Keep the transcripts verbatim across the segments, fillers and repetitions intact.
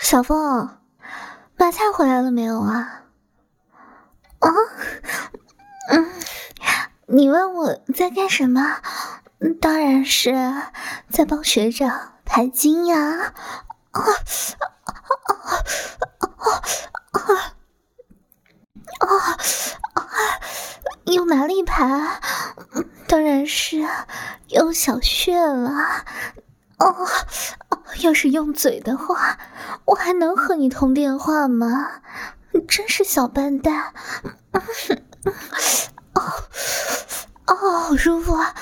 小凤，买菜回来了没有啊？啊，嗯，你问我在干什么？当然是在帮学长排经呀。啊啊啊啊啊啊！用哪里排？当然是用小穴了。哦，要是用嘴的话，我还能和你通电话吗？真是小笨蛋！哦，哦，好舒服啊！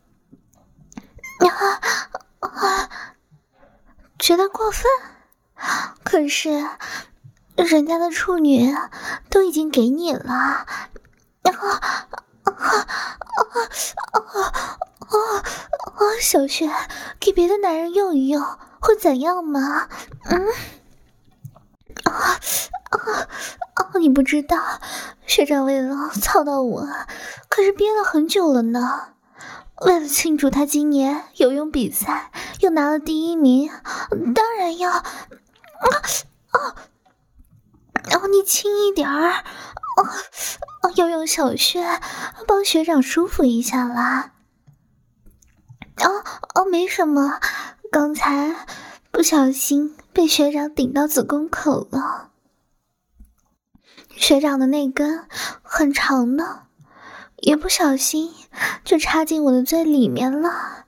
啊啊，觉得过分？可是人家的处女都已经给你了。啊啊啊啊啊！啊，小雪，给别的男人用一用会怎样吗？嗯，啊啊啊！你不知道，学长为了操到我，可是憋了很久了呢。为了庆祝他今年游泳比赛又拿了第一名，当然要啊啊！哦，你轻一点儿，啊啊！要用小穴帮学长舒服一下啦。哦哦，没什么，刚才不小心被学长顶到子宫口了。学长的那根很长呢，也不小心就插进我的嘴里面了。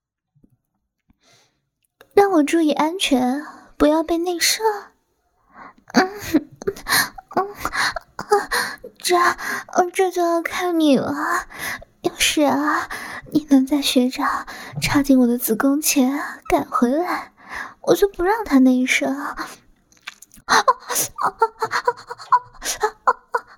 让我注意安全，不要被内射。嗯嗯啊，这这就要看你了。要是啊，你能在学长插进我的子宫前赶回来，我就不让他内射。啊啊啊啊啊啊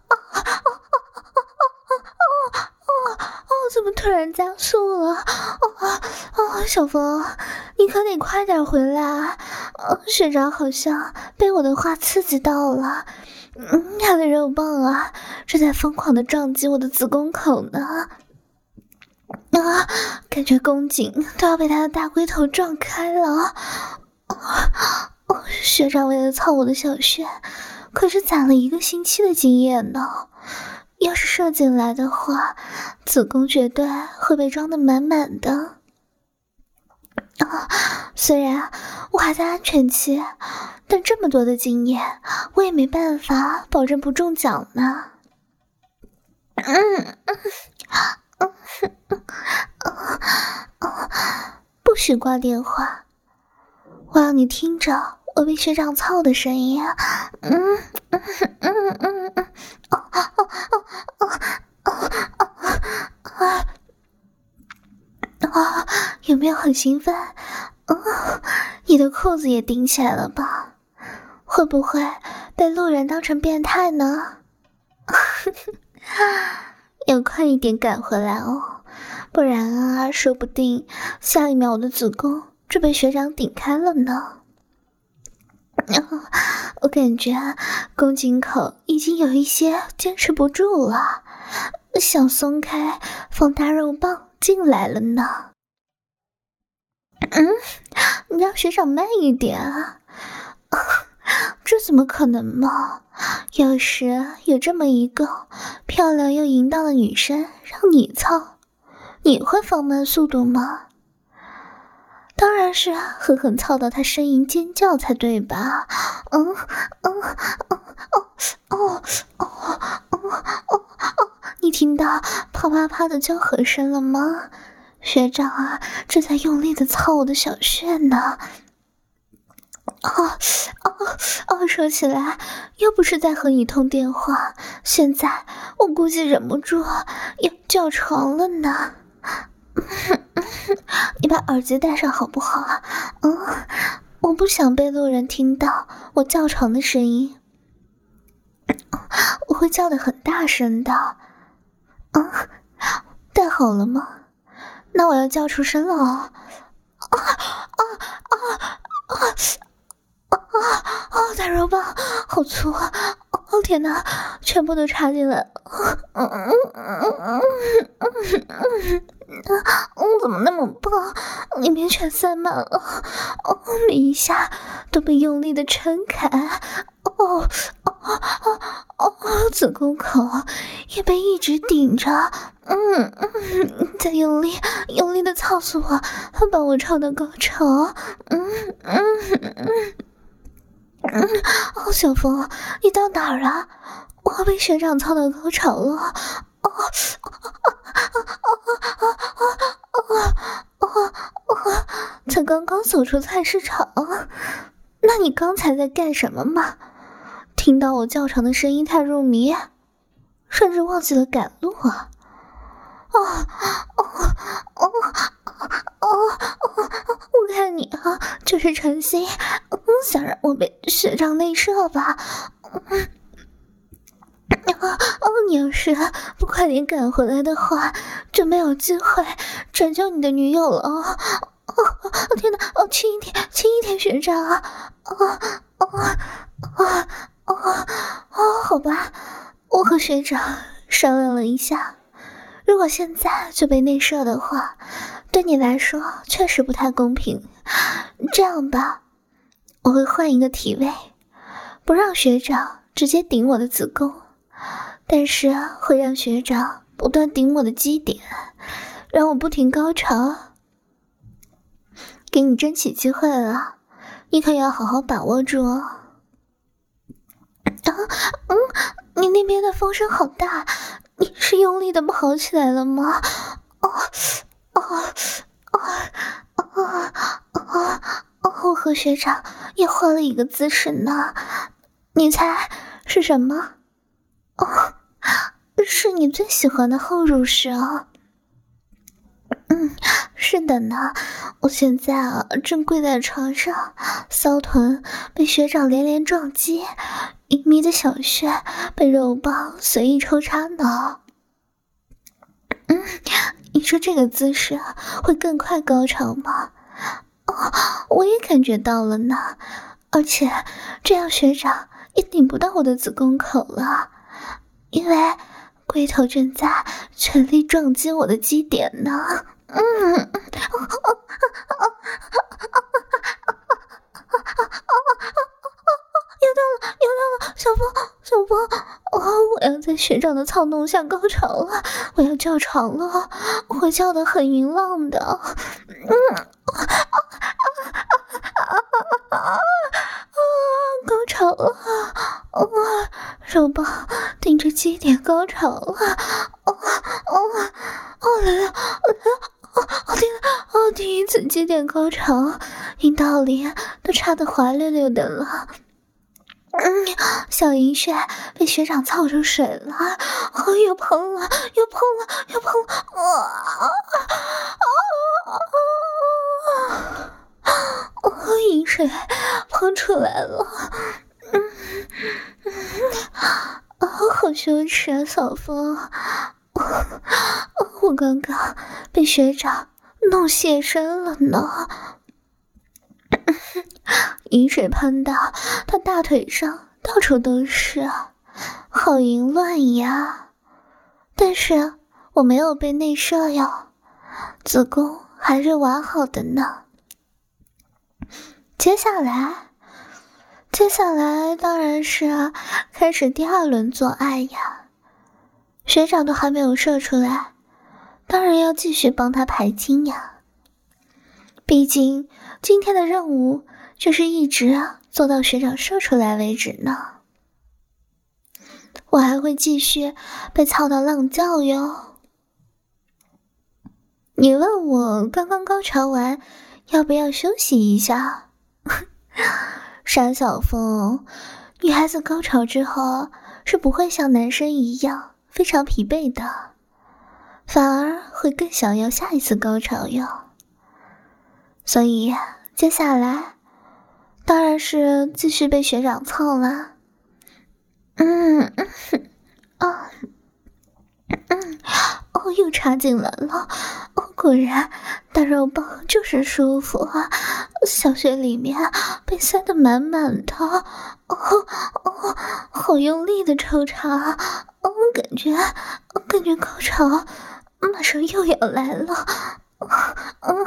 啊！怎么突然加速了？啊啊！小峰，你可得快点回来啊！学长好像被我的话刺激到了。嗯，他的肉棒啊，正在疯狂的撞击我的子宫口呢。啊，感觉宫颈都要被他的大龟头撞开了。哦，学长为了操我的小穴，可是攒了一个星期的经验呢。要是射进来的话，子宫绝对会被装得满满的。啊，虽然我还在安全期，但这么多的经验，我也没办法保证不中奖呢。嗯嗯嗯嗯嗯，不许挂电话，我要你听着我被学长操的声音。嗯嗯嗯嗯嗯，哦哦哦哦哦哦啊！啊，有没有很兴奋？哦，你的裤子也顶起来了吧？会不会被路人当成变态呢？要快一点赶回来哦，不然啊，说不定下一秒我的子宫就被学长顶开了呢。我感觉宫颈口已经有一些坚持不住了，想松开放大肉棒进来了呢。嗯，你让学长慢一点啊！这怎么可能嘛？要是有这么一个漂亮又淫荡的女生让你操，你会放慢速度吗？当然是狠狠操到她呻吟尖叫才对吧？嗯嗯嗯哦哦哦哦哦哦！你听到啪啪啪的交合声了吗？学长啊，正在用力的操我的小穴呢。哦哦哦！说起来，要不是在和你通电话，现在我估计忍不住要叫床了呢。你把耳机戴上好不好啊？嗯，我不想被路人听到我叫床的声音，我会叫得很大声的。嗯，戴好了吗？那我要叫出声了哦！啊啊啊啊啊啊！大肉棒好粗啊！哦天哪，全部都插进来！嗯嗯嗯嗯嗯嗯，怎么那么棒？里面全塞满了，哦，每一下都被用力的撑开，哦哦哦哦，子宫口也被一直顶着，嗯嗯，在用力用力的操死我，把我操到高潮，嗯嗯嗯嗯，哦，小峰，你到哪儿了？我被学长操到高潮了，哦哦哦哦哦！才刚刚走出菜市场，那你刚才在干什么吗？听到我叫床的声音太入迷，甚至忘记了赶路啊！哦哦哦哦哦！我看你啊，就是诚心想让我被学长内射吧？嗯。哦，你要是不快点赶回来的话，就没有机会拯救你的女友了。哦，哦天哪！哦，轻一点，轻一点，学长啊！哦哦哦哦哦，好吧，我和学长商量了一下，如果现在就被内射的话，对你来说确实不太公平。这样吧，我会换一个体位，不让学长直接顶我的子宫。但是会让学长不断顶我的基点，让我不停高潮。给你争取机会了，你可要好好把握住哦。啊，嗯，你那边的风声好大，你是用力的跑起来了吗？哦，哦，哦，哦，哦，哦，我和学长也换了一个姿势呢，你猜是什么？哦，是你最喜欢的后入式啊！嗯，是的呢，我现在啊正跪在床上，骚臀被学长连连撞击，隐秘的小穴被肉棒随意抽插呢。嗯，你说这个姿势会更快高潮吗？哦，我也感觉到了呢，而且这样学长也顶不到我的子宫口了。因为龟头正在全力撞击我的基点呢，嗯，又到了，又到了，小峰，小峰，哦，我要在学长的操弄下高潮了，我要叫床了，我会叫得很淫浪的，嗯，高潮了，哦，手棒顶着基点高潮了，哦哦哦来了，来了，哦天哪，哦第一次基点高潮，阴道里都插得滑溜溜的了。嗯，小银穴被学长操出水了，哦又碰了，又碰了，又碰了，啊啊啊！哦，饮水喷出来了，嗯嗯，啊，好羞耻啊，小峰，我我刚刚被学长弄泄身了呢，饮水喷到他大腿上，到处都是，好淫乱呀！但是我没有被内射哟，子宫还是完好的呢。接下来，接下来当然是开始第二轮做爱呀。学长都还没有射出来，当然要继续帮他排精呀。毕竟今天的任务就是一直做到学长射出来为止呢。我还会继续被操到浪叫哟。你问我刚刚高潮完要不要休息一下？傻小峰，女孩子高潮之后是不会像男生一样非常疲惫的，反而会更想要下一次高潮哟。所以接下来当然是继续被学长操啦。嗯嗯啊嗯哦，又插进来了，哦，果然大肉棒就是舒服啊，小穴里面被塞得满满的，哦哦，好用力的抽插，哦，感觉感觉高潮马上又要来了。嗯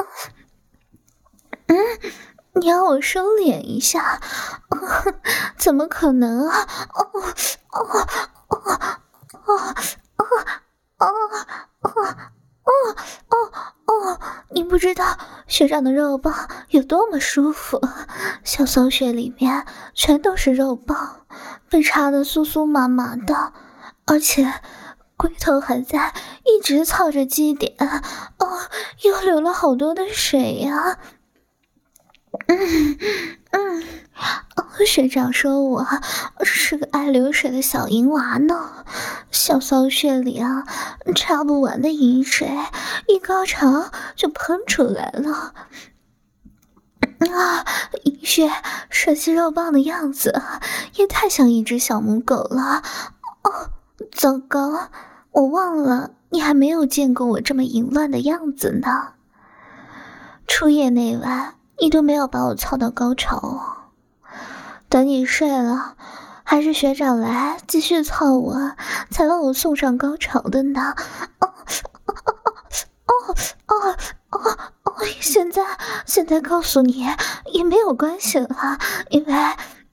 嗯，你要我收敛一下？嗯、怎么可能啊？哦哦哦哦哦哦哦哦哦哦！你不知道学长的肉棒有多么舒服，小骚穴里面全都是肉棒，被插得酥酥麻麻的，而且龟头还在一直操着基点，哦，又流了好多的水呀、啊。嗯嗯，哦，学长说我是个爱流水的小淫娃呢，小骚穴里啊，插不完的淫水，一高潮就喷出来了。啊，淫血射击肉棒的样子，也太像一只小母狗了。哦，糟糕，我忘了你还没有见过我这么淫乱的样子呢。初夜那晚，你都没有把我操到高潮哦。等你睡了，还是学长来继续操我，才把我送上高潮的呢。哦哦哦哦哦！现在现在告诉你也没有关系了，因为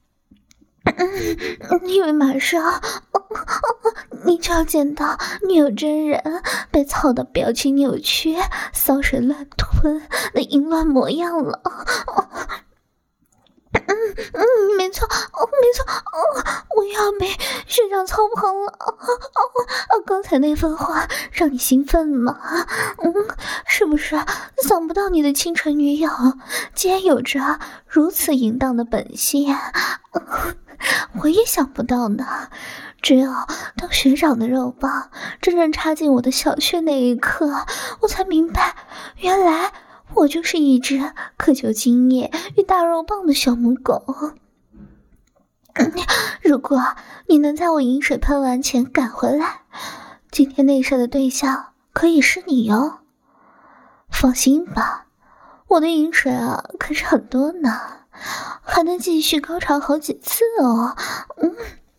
嗯，因为马上哦哦，你就要见到女友真人被操得表情扭曲、骚水乱吞的淫乱模样了。哦嗯嗯，没错，哦，没错，哦，我要被学长操捧了，哦哦哦！刚才那番话让你兴奋吗？嗯，是不是想不到你的清纯女友竟然有着如此淫荡的本性？嗯，我也想不到呢。只有当学长的肉棒真正插进我的小穴那一刻，我才明白，原来我就是一只渴求精液与大肉棒的小母狗。如果你能在我饮水喷完前赶回来，今天内射的对象可以是你哟。放心吧，我的饮水啊可是很多呢，还能继续高潮好几次哦。嗯，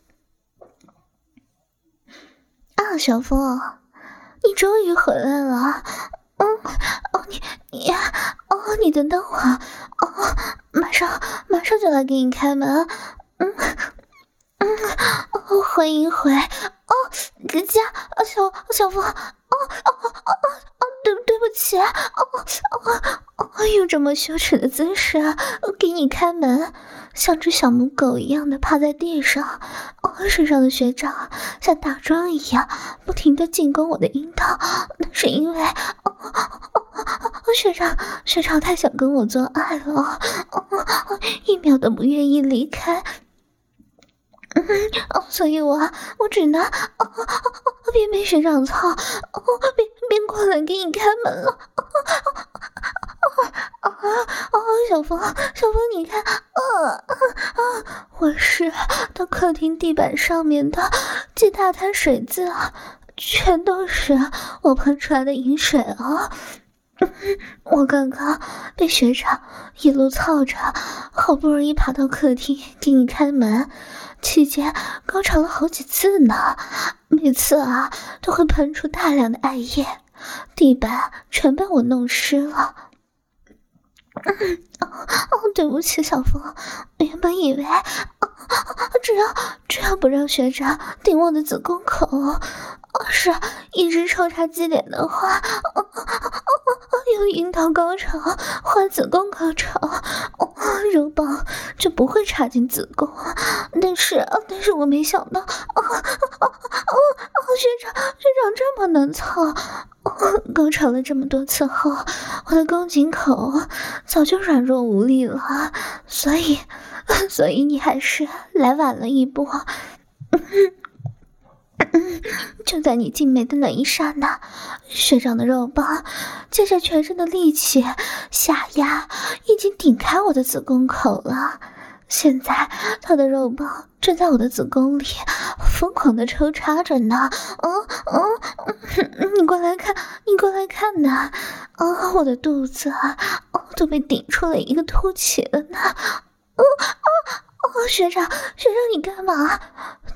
啊，小峰，你终于回来了。嗯，哦，你你哦，你等等我，哦，马上马上就来给你开门。嗯嗯，哦，欢迎回，哦，人家小小峰，哦哦哦哦，对对不起，哦哦哦，用这么羞耻的姿势给你开门，像只小母狗一样的趴在地上，哦，身上的学长像打桩一样不停的进攻我的阴道，那是因为，哦哦哦，学长学长太想跟我做爱了，哦哦，一秒都不愿意离开。嗯，哦，所以我我只能哦哦哦，边被学长操，哦边边过来给你开门了，哦哦哦哦，小峰小峰，你看，啊啊，我是到客厅地板上面的几大滩水渍，全都是我喷出来的饮水啊。我刚刚被学长一路操着，好不容易爬到客厅给你开门，期间高潮了好几次呢，每次啊都会喷出大量的艾叶，地板全被我弄湿了。嗯，哦，对不起，小峰，我原本以为，哦、只要只要不让学长顶我的子宫口，要是一直抽插基点的话，哦哦哦，有阴道高潮或子宫高潮，哦，肉棒就不会插进子宫。但是，但是我没想到，哦哦哦哦，学长学长这么能操，哦，高潮了这么多次后，我的宫颈口早就软弱无力了，所以，所以你还是来晚了一步。嗯嗯，就在你进门的那一刹那，学长的肉棒借着全身的力气下压，已经顶开我的子宫口了。现在他的肉棒正在我的子宫里疯狂的抽插着呢。嗯嗯嗯，你过来看，你过来看呐！啊，我的肚子啊，哦，都被顶出了一个凸起了呢。嗯啊。哦，学长，学长，你干嘛？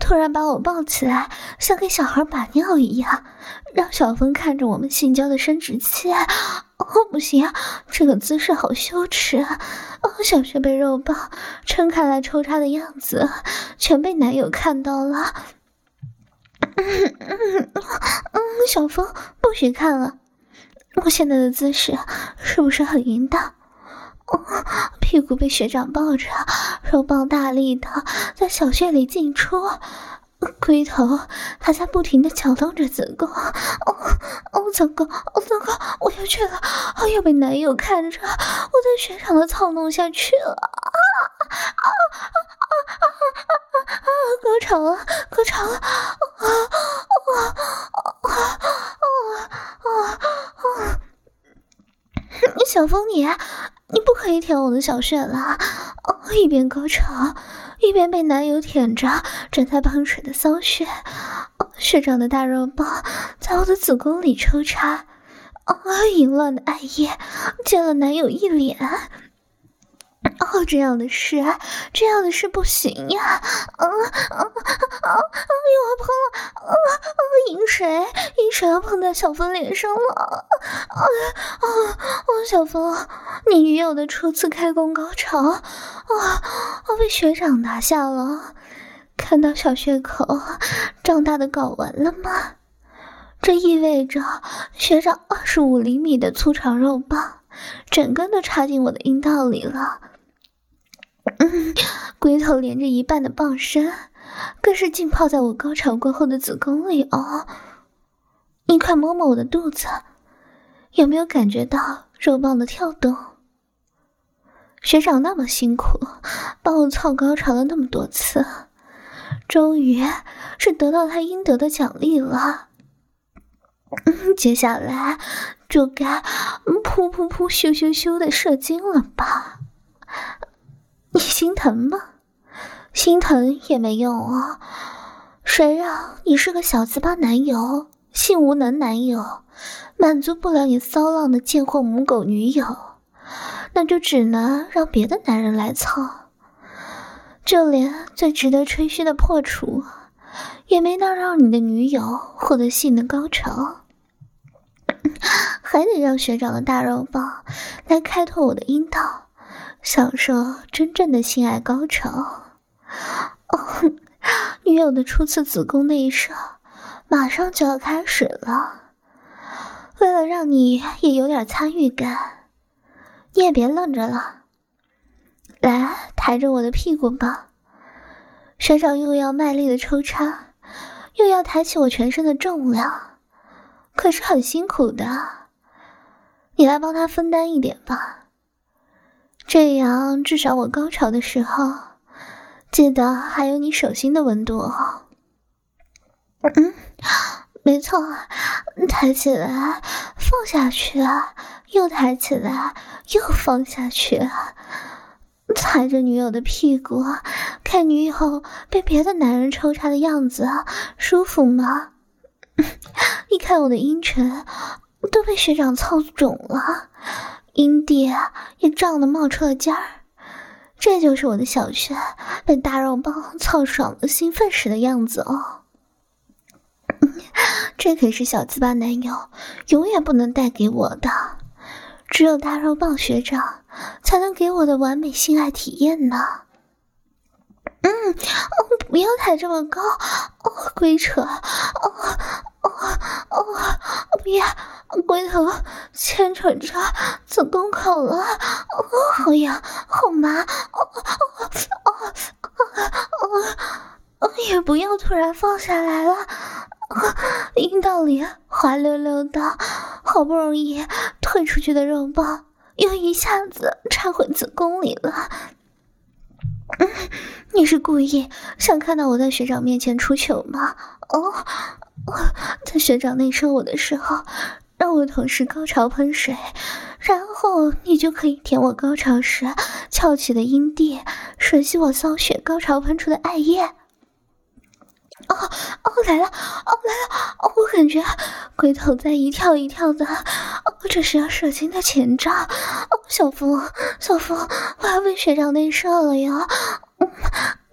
突然把我抱起来，像给小孩把尿一样，让小峰看着我们性交的生殖器。哦，不行，这个姿势好羞耻。哦，小穴被肉棒撑开来抽插的样子，全被男友看到了。嗯嗯嗯，小峰不许看了，我现在的姿势是不是很淫荡？哦，屁股被学长抱着，肉棒大力的在小穴里进出，龟头还在不停的搅动着子宫。哦哦，糟糕，哦糟糕，我要去了，哦，要被男友看着，我在学长的操弄下去了。啊啊啊啊啊啊啊！高潮了，高潮了！啊啊啊啊啊啊！小峰你，你不可以舔我的小穴了！哦，一边高潮，一边被男友舔着正在喷水的骚穴。哦，学长的大肉棒在我的子宫里抽插，啊、哦，淫乱的爱液溅了男友一脸。哦，这样的事，这样的事不行呀！啊啊啊啊！又要碰了！啊啊！饮水，饮水要碰到小峰脸上了！啊啊啊！小峰，你女友的初次开工高潮，啊，我被学长拿下了。看到小穴口胀大的睾丸了吗？这意味着学长二十五厘米的粗长肉棒，整个都插进我的阴道里了。嗯，龟头连着一半的棒身，更是浸泡在我高潮过后的子宫里哦。你快摸摸我的肚子，有没有感觉到肉棒的跳动？学长那么辛苦，帮我操高潮了那么多次，终于是得到他应得的奖励了。嗯，接下来就该噗噗噗咻咻咻的射精了吧？你心疼吗？心疼也没用啊！谁让你是个小资巴男友，性无能男友，满足不了你骚浪的贱货母狗女友，那就只能让别的男人来操。就连最值得吹嘘的破处，也没能让你的女友获得性的高潮，还得让学长的大肉棒来开拓我的阴道，享受真正的性爱高潮。哦，女友的初次子宫内射马上就要开始了，为了让你也有点参与感，你也别愣着了，来抬着我的屁股吧。学长又要卖力的抽插，又要抬起我全身的重量，可是很辛苦的，你来帮他分担一点吧。这样至少我高潮的时候，记得还有你手心的温度哦。嗯，没错，抬起来，放下去，又抬起来，又放下去，踩着女友的屁股，看女友被别的男人抽插的样子，舒服吗？一看我的阴唇都被学长操肿了，阴蒂也胀得冒出了尖儿，这就是我的小穴被大肉棒操爽的兴奋时的样子哦。这可是小资巴男友永远不能带给我的，只有大肉棒学长才能给我的完美性爱体验呢。嗯，哦，不要抬这么高，哦，鬼扯，哦哦哦，不要，龟头牵扯着子宫口了，哦，好痒，好麻，哦哦哦哦哦，也不要突然放下来了，阴道里滑溜溜的，好不容易退出去的肉棒又一下子插回子宫里了。嗯，你是故意想看到我在学长面前出糗吗？哦，在学长内射我的时候，让我同时高潮喷水，然后你就可以舔我高潮时翘起的阴蒂，吮吸我骚血高潮喷出的艾叶。哦哦，来了，哦来了，哦，我感觉龟头在一跳一跳的，哦，这是要射精的前兆。哦，小峰，小峰，我要被学长内射了呀！嗯，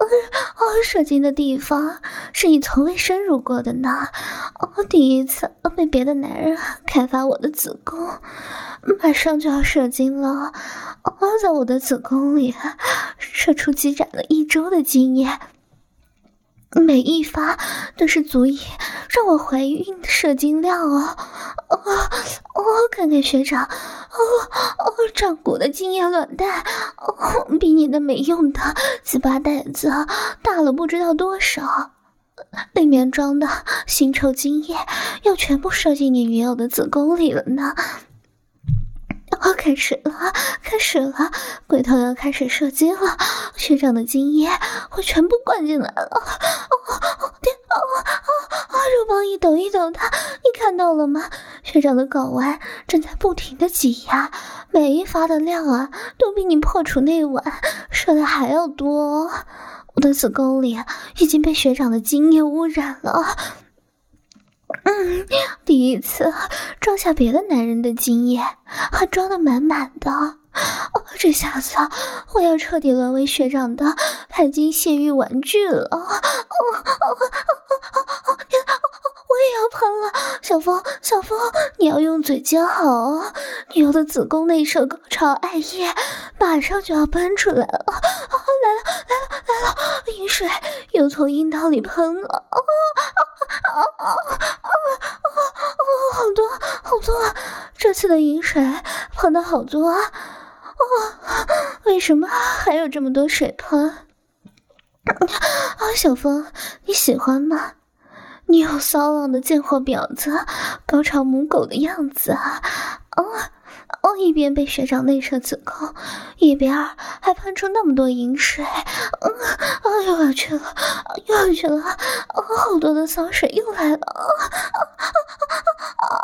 哦，射精的地方是你从未深入过的呢。哦，第一次被别的男人开发我的子宫，马上就要射精了。哦，在我的子宫里射出积攒了一周的精液，每一发都是足以让我怀孕的射精量哦。哦哦，看看学长，哦哦，胀鼓的精液卵蛋，哦，比你那没用的鸡巴袋子大了不知道多少，里面装的腥臭精液要全部射进你女友的子宫里了呢。哦，开始了，开始了，龟头要开始射精了，学长的精液会全部灌进来了。哦哦天，哦哦哦，肉棒一抖一抖的，你看到了吗？学长的睾丸正在不停的挤压，每一发的量啊，都比你破处那晚射的还要多。我的子宫里已经被学长的精液污染了。嗯，第一次装下别的男人的精液，还装得满满的。哦，这下子我要彻底沦为学长的排精泄欲玩具了。哦哦哦哦！天，我也要喷了！小峰，小峰，你要用嘴接好哦。女友的子宫内射高潮爱液马上就要喷出来了。哦，来了，来了，来了！饮水又从阴道里喷了。哦哦哦哦哦哦！好多好多啊！这次的饮水喷的好多啊！哦，为什么还有这么多水喷？啊，小峰，你喜欢吗？你有骚浪的贱货婊子，高潮母狗的样子啊！哦哦，一边被学长内射子宫，一边还喷出那么多饮水，嗯，啊，又要去了，又要去了，哦，好多的骚水又来了，啊啊啊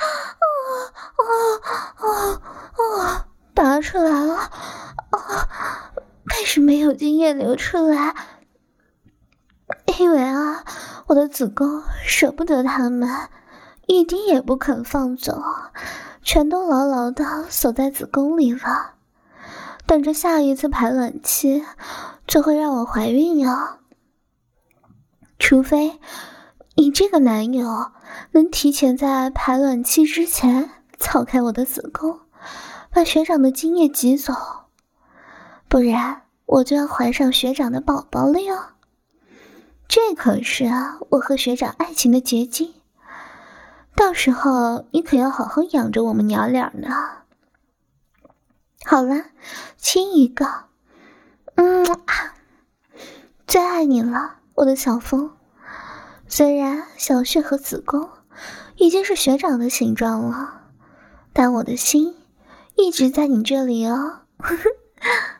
啊啊啊啊！拔出来了，啊，为什么有精液流出来？因为啊，我的子宫舍不得他们，一滴也不肯放走，全都牢牢的锁在子宫里了，等着下一次排卵期就会让我怀孕啊。除非你这个男友能提前在排卵期之前撬开我的子宫，把学长的精液挤走，不然我就要怀上学长的宝宝了哟。这可是啊，我和学长爱情的结晶，到时候你可要好好养着我们娘俩呢。好了，亲一个，嗯，最爱你了，我的小峰。虽然小穴和子宫已经是学长的形状了，但我的心一直在你这里哦。